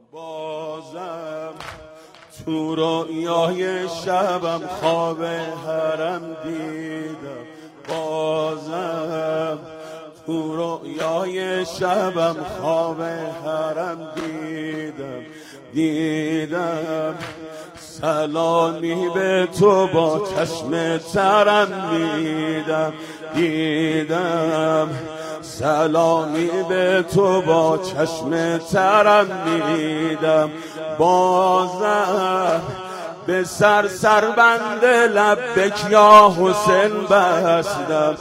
بازم تو رویای شبم خواب حرم دیدم، بازم تو رویای شبم خواب حرم دیدم سلامی به تو با چشم ترم دیدم سلامی به تو با چشم ترم دیدم، بازم به سربند لبک یا حسین بستم،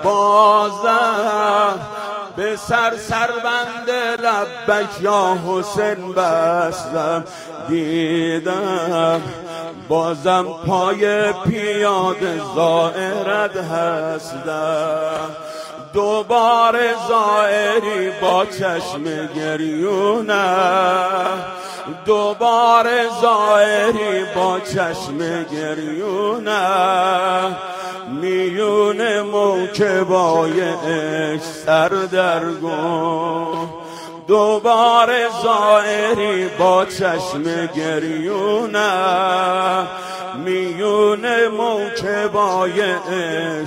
بازم به سربند لبک یا حسین بستم، دیدم بازم پای پیاده زائرت هستم، دوباره زائری با چشم گریونم، دوباره زائری با چشم گریونم، میون موکبای عشق سردرگم، دوباره زائری با چشم گریونم، میون موکبای عشق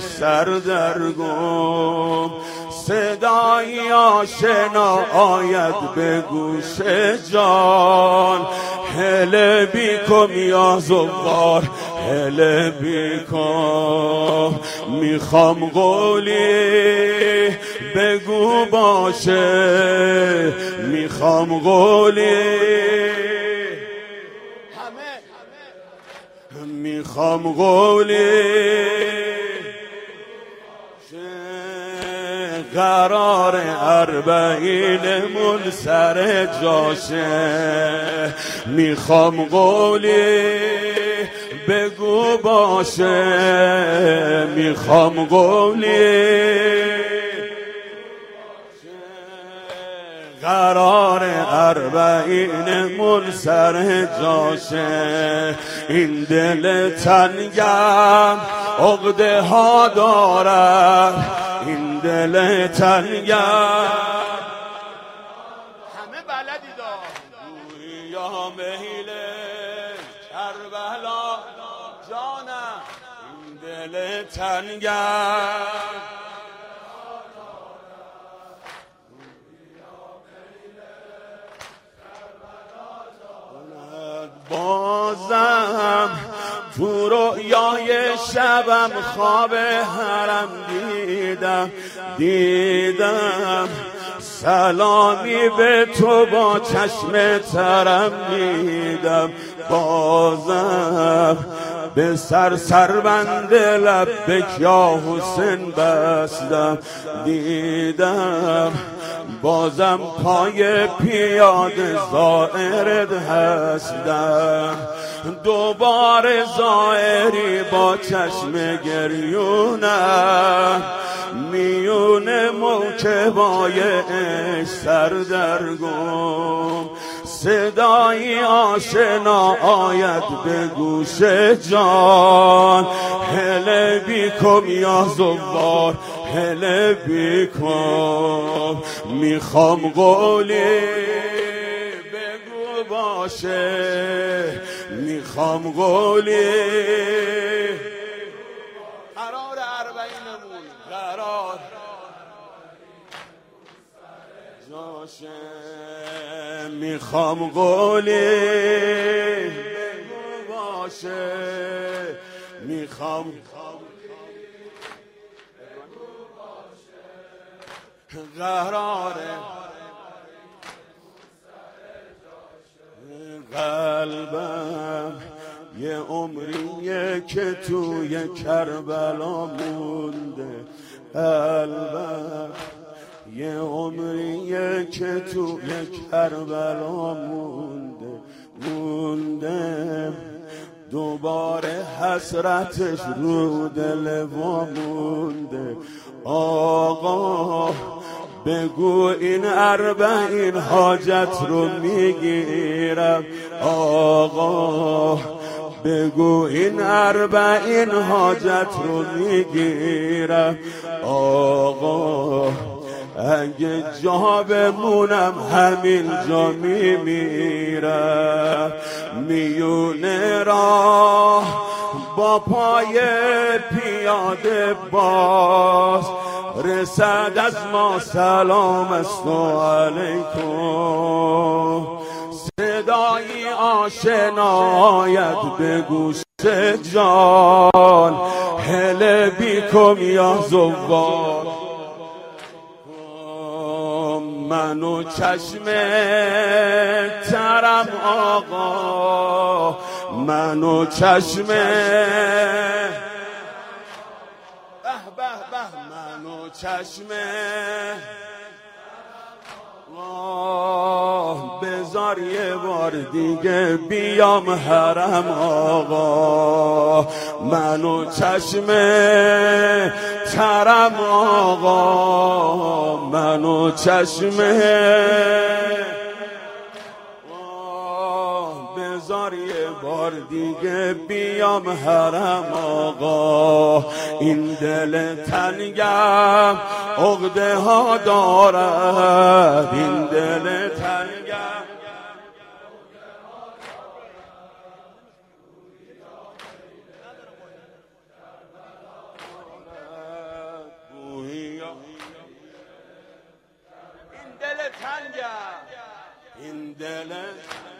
سردرگم، صدای آشنا آید به گوش جان، هله بیکم یا زوار هله بیکم، میخوام قولی بگو باشه، میخوام قولی میخوام قولی قرار اربعینمون سر جاشه، میخوام قولی بگو باشه، میخوام قولی قرار اربعینمون سر جاشه، این دل تنگم عقده ها دارد، این دل تنگم همه بلدی دار یا میل کربلا جانم، این دل تنگم بازم تو رویای شبم خواب حرم دیدم سلامی به تو با چشم ترم دیدم، بازم به سربند لبک یا حسین بستم، دیدم بازم پای پیاده زائرت هستم، دوباره زائری با چشم گریونم، میون موکبای عشق سردرگم، صدای آشنا آید به گوش جان، هله بیکم یا زوار هله بیکم، میخوام قولی بگو باشه، میخوام قولی قرار اربعینمون قرار جاشه، میخوام قولی بگو باشه، میخوام قراره قلبم یه عمریه که توی کربلا مونده، قلبم یه عمریه که توی کربلا مونده، دوباره حسرتش رو دل وامونده، آقا بگو این اربعین حاجت رو میگیرم، آقا بگو این اربعین حاجت رو میگیرم، آقا اگه جا بمونم همین جا میمیرم. میونه راه با پای پیاده باز رسد از ما سلام است و علیکم. صدایی آشنایت به گوش جان هل بیکم یا زوار. من و چشم ترم آقا، من و چشم من و چشم بذار یه بار دیگه بیام حرم آقا. من و چشم ترم آقا، من و چشم بذار یه بار دیگه بیام حرم آقا. این دل تنگم عقده ها دارد، این دل تنگم این دل تنگم، این دل